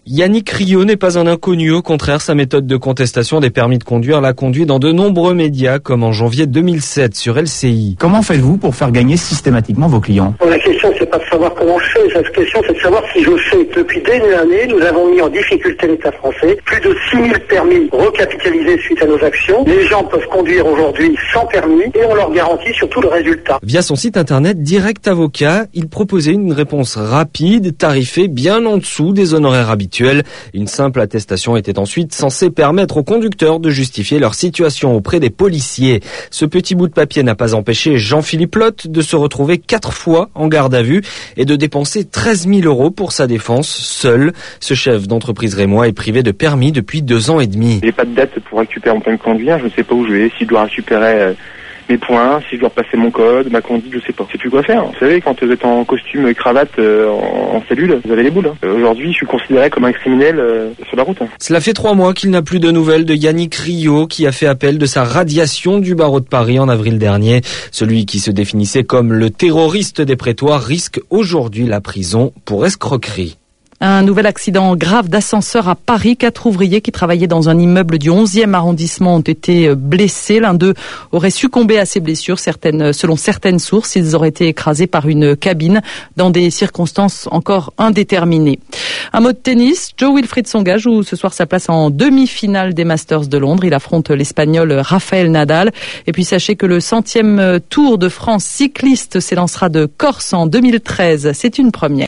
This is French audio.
Yannick Riot n'est pas un inconnu, au contraire, sa méthode de contestation des permis de conduire l'a conduit dans de nombreux médias, comme en janvier 2007 sur LCI. Comment faites-vous pour faire gagner systématiquement vos clients ? La question, c'est pas de savoir comment je fais, la question, c'est de savoir si je sais. Depuis des années, nous avons mis en difficulté l'État français. Plus de 6000 permis recapitalisés suite à nos actions. Les gens peuvent conduire aujourd'hui sans permis et on leur garantit surtout le résultat. Via son site internet Direct Avocat, il proposait une réponse rapide, tarifée bien en dessous des honoraires habituels. Une simple attestation était ensuite censée permettre aux conducteurs de justifier leur situation auprès des policiers. Ce petit bout de papier n'a pas empêché Jean-Philippe Lotte de se retrouver 4 fois en garde à vue et de dépenser 13 000 € pour sa défense, seul. Ce chef d'entreprise rémois est privé de permis depuis 2 ans et demi. J'ai pas de date pour récupérer mon permis de conduire, je ne sais pas où je vais, si je dois récupérer mes points, si je dois repasser mon code, ma conduite, je sais pas. Je sais plus quoi faire. Vous savez, quand vous êtes en costume et cravate en cellule, vous avez les boules. Aujourd'hui, je suis considéré comme un criminel sur la route. Cela fait 3 mois qu'il n'a plus de nouvelles de Yannick Riot, qui a fait appel de sa radiation du barreau de Paris en avril dernier. Celui qui se définissait comme le terroriste des prétoires risque aujourd'hui la prison pour escroquerie. Un nouvel accident grave d'ascenseur à Paris. 4 ouvriers qui travaillaient dans un immeuble du 11e arrondissement ont été blessés. L'un d'eux aurait succombé à ses blessures. Selon certaines sources, ils auraient été écrasés par une cabine dans des circonstances encore indéterminées. Un mot de tennis. Jo-Wilfried Tsonga joue ce soir sa place en demi-finale des Masters de Londres. Il affronte l'Espagnol Rafael Nadal. Et puis sachez que le 100e Tour de France cycliste s'élancera de Corse en 2013. C'est une première.